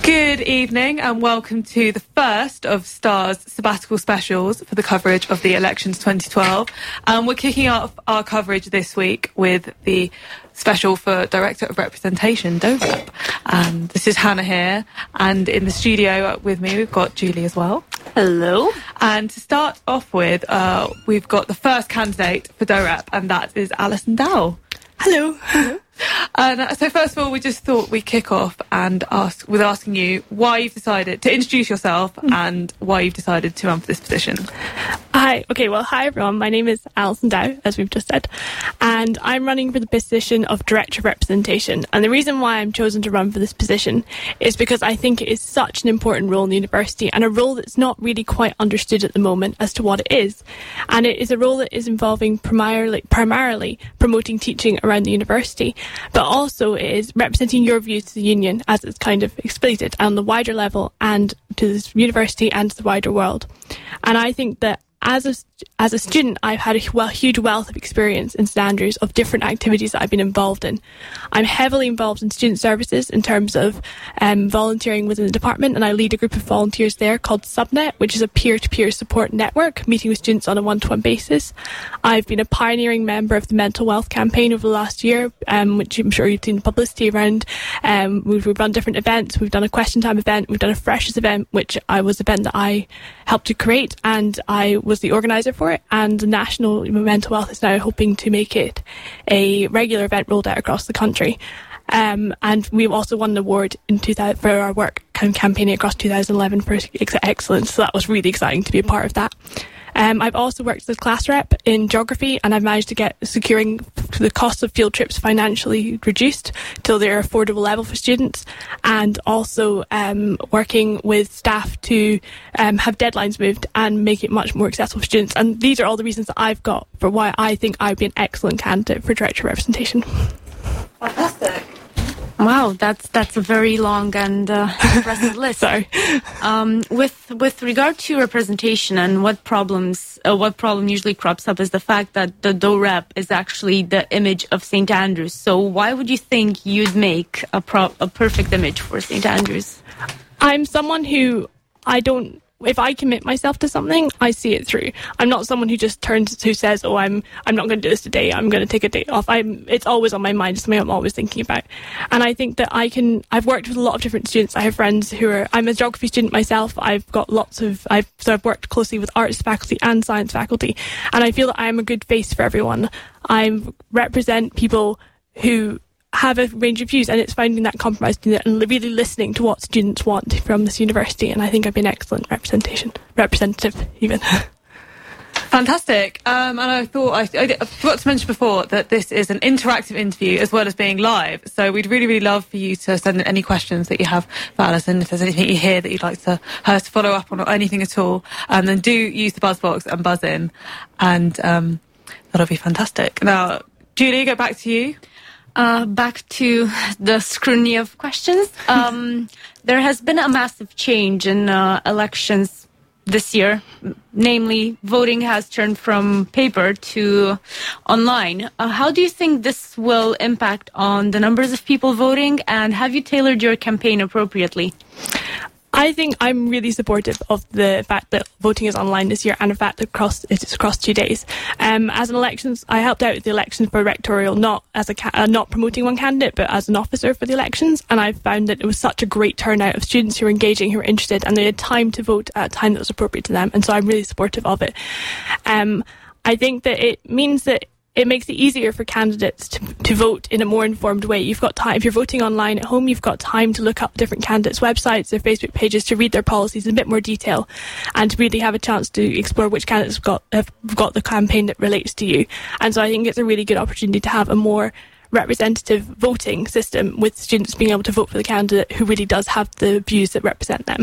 Good evening and welcome to the first of STAR's sabbatical specials for the coverage of the elections 2012. We're kicking off our coverage this week with the special for Director of Representation, DOREP. This is Hannah here, and in the studio with me we've got Julie as well. Hello. And to start off with, we've got the first candidate for DOREP, and that is Alison Dow. Hello. So first of all, we just thought we'd kick off and asking you why you've decided to introduce yourself and why you've decided to run for this position. Hi everyone. My name is Alison Dow, as we've just said, and I'm running for the position of Director of Representation. And the reason why I'm chosen to run for this position is because I think it is such an important role in the university, and a role that's not really quite understood at the moment as to what it is. And it is a role that is involving primarily promoting teaching around the university, but also it is representing your views to the union as it's kind of explained on the wider level and to the university and to the wider world. And I think that as a student, I've had a huge wealth of experience in St Andrews of different activities that I've been involved in. I'm heavily involved in student services in terms of volunteering within the department, and I lead a group of volunteers there called Subnet, which is a peer-to-peer support network, meeting with students on a one-to-one basis. I've been a pioneering member of the Mental Wealth campaign over the last year, which I'm sure you've seen publicity around. We've run different events. We've done a question time event. We've done a Freshers event, which was an event that I helped to create, and I was the organiser for it, and the National Mental Wealth is now hoping to make it a regular event rolled out across the country. And we've also won an award for our work campaigning across 2011 for excellence, so that was really exciting to be a part of that. I've also worked as a class rep in geography, and I've managed to get securing the cost of field trips financially reduced till they're affordable level for students, and also working with staff to have deadlines moved and make it much more accessible for students. And these are all the reasons that I've got for why I think I'd be an excellent candidate for Director of Representation. Fantastic. Wow, that's a very long and impressive list. Sorry. With regard to representation and what problem usually crops up is the fact that the DOREP is actually the image of St Andrews. So why would you think you'd make a perfect image for St Andrews? I'm someone who if I commit myself to something, I see it through. I'm not someone who just who says, "Oh, I'm not going to do this today. I'm going to take a day off." It's always on my mind. It's something I'm always thinking about. And I think that I've worked with a lot of different students. I have friends I'm a geography student myself. I've got I've worked closely with arts faculty and science faculty. And I feel that I am a good face for everyone. I represent people who have a range of views, and it's finding that compromise and really listening to what students want from this university, and I think I'd be an excellent representative even. Fantastic. And I thought I forgot to mention before that this is an interactive interview as well as being live, so we'd really, really love for you to send in any questions that you have for Alison. If there's anything you hear that you'd like her to follow up on or anything at all, then do use the buzz box and buzz in, and that'll be fantastic. Now, Julie, go back to you. Back to the scrutiny of questions. There has been a massive change in elections this year. Namely, voting has turned from paper to online. How do you think this will impact on the numbers of people voting, and have you tailored your campaign appropriately? I think I'm really supportive of the fact that voting is online this year, and the fact that it's across 2 days. As an elections, I helped out with the elections for rectorial, not as not promoting one candidate, but as an officer for the elections. And I found that it was such a great turnout of students who were engaging, who were interested, and they had time to vote at a time that was appropriate to them. And so I'm really supportive of it. I think that it means that it makes it easier for candidates to vote in a more informed way. You've got time, if you're voting online at home, you've got time to look up different candidates' websites, their Facebook pages, to read their policies in a bit more detail, and to really have a chance to explore which candidates have got the campaign that relates to you. And so I think it's a really good opportunity to have a more representative voting system, with students being able to vote for the candidate who really does have the views that represent them.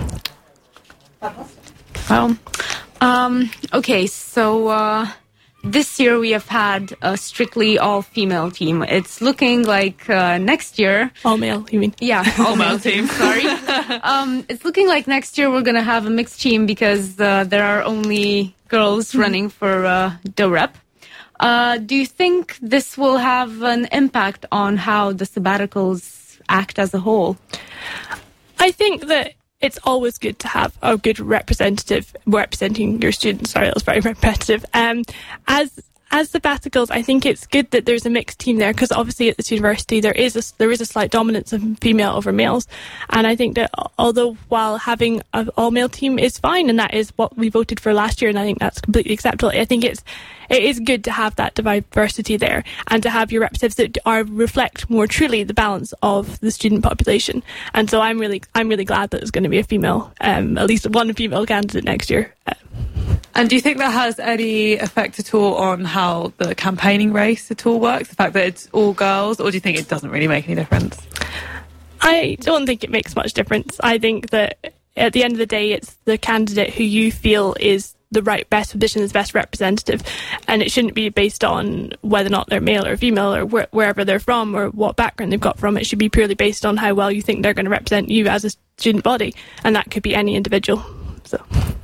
Well, okay, so this year we have had a strictly all-female team. It's looking like next year... All-male, you mean? Yeah, all-male team, sorry. It's looking like next year we're going to have a mixed team because there are only girls running for DOREP. Do you think this will have an impact on how the sabbaticals act as a whole? I think that it's always good to have a good representative representing your students. Sorry, that was very repetitive. As sabbaticals, I think it's good that there's a mixed team there, because obviously at this university there is a slight dominance of female over males, and I think that although while having an all-male team is fine, and that is what we voted for last year, and I think that's completely acceptable, I think it is good to have that diversity there, and to have your representatives that reflect more truly the balance of the student population. And so I'm really glad that there's going to be a female, at least one female candidate next year. And do you think that has any effect at all on how the campaigning race at all works? The fact that it's all girls, or do you think it doesn't really make any difference? I don't think it makes much difference. I think that at the end of the day, it's the candidate who you feel is the best position, is best representative, and it shouldn't be based on whether or not they're male or female, or wherever they're from, or what background they've got from. It should be purely based on how well you think they're going to represent you as a student body, and that could be any individual. So.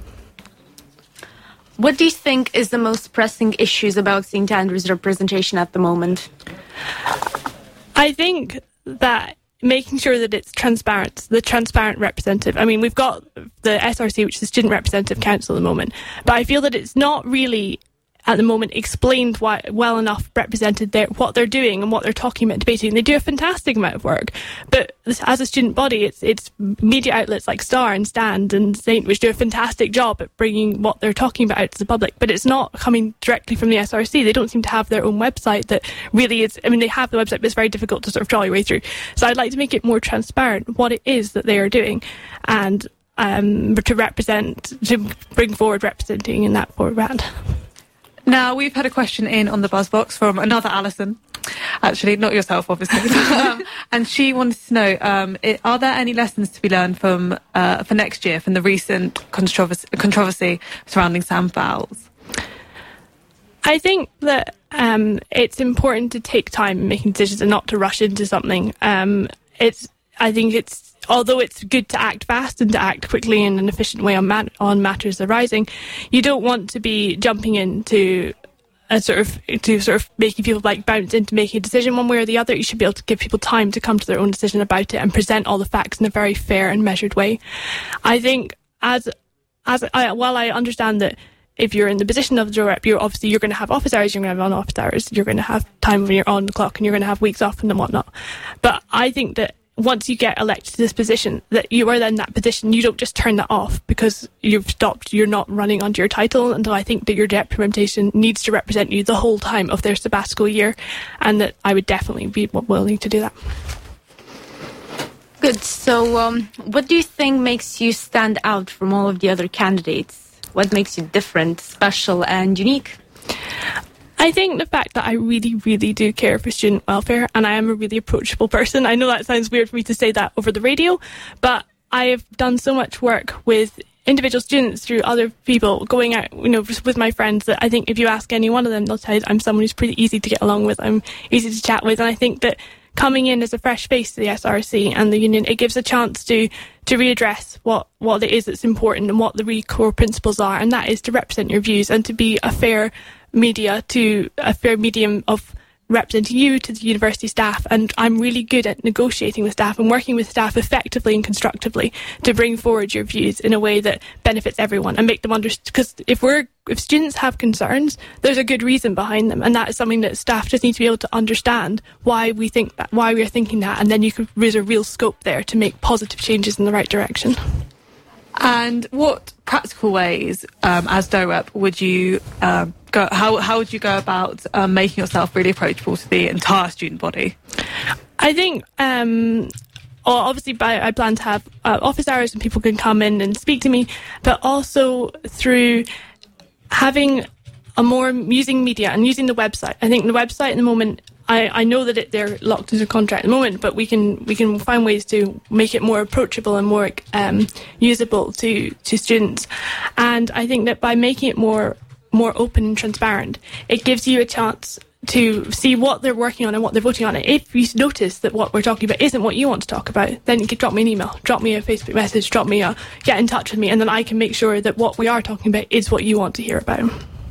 What do you think is the most pressing issues about St. Andrews representation at the moment? I think that making sure that it's transparent, the transparent representative. I mean, we've got the SRC, which is the Student Representative Council at the moment, but I feel that it's not really at the moment explained well enough represented what they're doing and what they're talking about, debating. They do a fantastic amount of work, but as a student body, it's media outlets like Star and Stand and Saint which do a fantastic job at bringing what they're talking about out to the public, but it's not coming directly from the SRC. They don't seem to have their own website that really is, I mean, they have the website, but it's very difficult to sort of draw your way through. So I'd like to make it more transparent what it is that they are doing, and to bring forward representing in that format. Now, we've had a question in on the BuzzBox from another Alison, actually, not yourself, obviously, and she wanted to know, are there any lessons to be learned for next year from the recent controversy surrounding Sam Fowles? I think that it's important to take time in making decisions and not to rush into something. Although it's good to act fast and to act quickly in an efficient way on matters arising, you don't want to be jumping into sort of making people bounce into making a decision one way or the other. You should be able to give people time to come to their own decision about it and present all the facts in a very fair and measured way. I think while I understand that if you're in the position of the rep, you're going to have office hours, you're going to have on-office hours, you're going to have time when you're on the clock, and you're going to have weeks off and whatnot. But I think that once you get elected to this position, that you are then that position, you don't just turn that off because you're not running under your title. And I think that your deputy representation needs to represent you the whole time of their sabbatical year, and that I would definitely be willing to do that. Good. So what do you think makes you stand out from all of the other candidates? What makes you different, special and unique? I think the fact that I really, really do care for student welfare, and I am a really approachable person. I know that sounds weird for me to say that over the radio, but I have done so much work with individual students through other people, going out, just with my friends, that I think if you ask any one of them, they'll tell you I'm someone who's pretty easy to get along with, I'm easy to chat with, and I think that coming in as a fresh face to the SRC and the union, it gives a chance to readdress what it is that's important and what the really core principles are, and that is to represent your views and to be a fair medium of representing you to the university staff. And I'm really good at negotiating with staff and working with staff effectively and constructively to bring forward your views in a way that benefits everyone and make them understand. Because if students have concerns, there's a good reason behind them, and that is something that staff just need to be able to understand why we think that, why we're thinking that, and then there's a real scope there to make positive changes in the right direction. And what practical ways, as DOREP, would you go? How would you go about making yourself really approachable to the entire student body? I think, obviously, I plan to have office hours and people can come in and speak to me, but also through having using media and using the website. I think the website at the moment, I know that they're locked into a contract at the moment, but we can find ways to make it more approachable and more usable to students. And I think that by making it more open and transparent, it gives you a chance to see what they're working on and what they're voting on. And if you notice that what we're talking about isn't what you want to talk about, then you can drop me an email, drop me a Facebook message, get in touch with me, and then I can make sure that what we are talking about is what you want to hear about.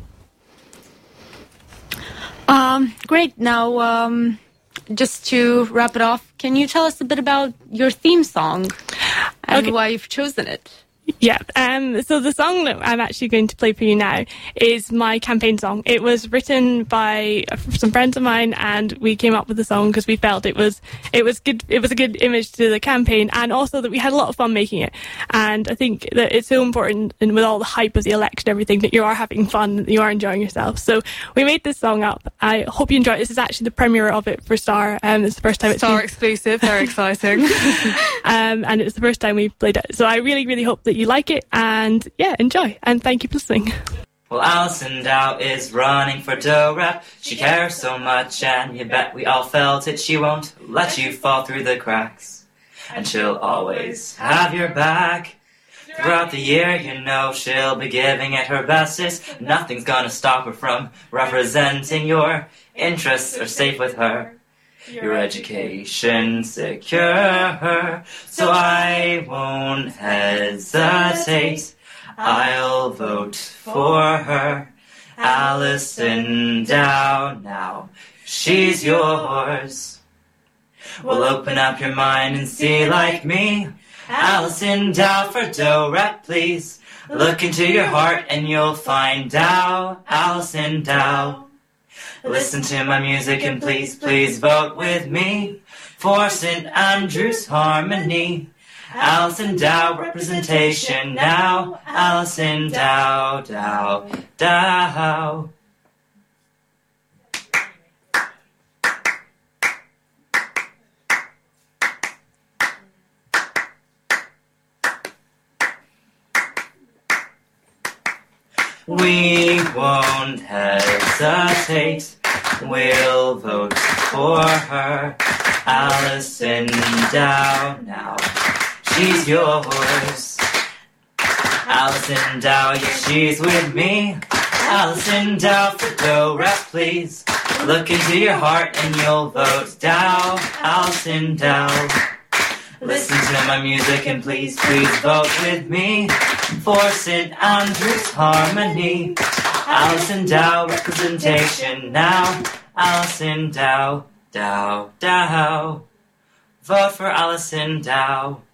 Great. Now, just to wrap it off, can you tell us a bit about your theme song? and why you've chosen it. Yeah, so the song that I'm actually going to play for you now is my campaign song. It was written by some friends of mine, and we came up with the song because we felt it was good. It was a good image to the campaign, and also that we had a lot of fun making it. And I think that it's so important, and with all the hype of the election, everything, that you are having fun, that you are enjoying yourself. So we made this song up. I hope you enjoy it. This is actually the premiere of it for Star. It's the first time Star exclusive. Very exciting. And it's the first time we've played it. So I really, really hope that you like it, and yeah, enjoy, and thank you for listening. Well, Alison Dow is running for Do Rep. She cares so much, and you bet we all felt it. She won't let you fall through the cracks, and she'll always have your back. Throughout the year, you know she'll be giving it her bestest. Nothing's gonna stop her from representing your interests are safe with her. Your education secure, so I won't hesitate. I'll vote for her. Alison Dow, now she's yours. Well, open up your mind and see like me. Alison Dow for Do Rep, please. Look into your heart and you'll find Dow, Alison Dow. Listen to my music and please, please vote with me for St. Andrew's Harmony. Alison Dow representation now. Alison Dow, Dow, Dow. We won't hesitate, we'll vote for her. Alison Dow, now she's yours. Alison Dow, yeah, she's with me. Alison Dow for Do Rep, please. Look into your heart and you'll vote Dow, Alison Dow. Listen to my music and please, please vote with me for St. Andrew's Harmony. Alison Dow representation now. Alison Dow, Dow, Dow. Vote for Alison Dow.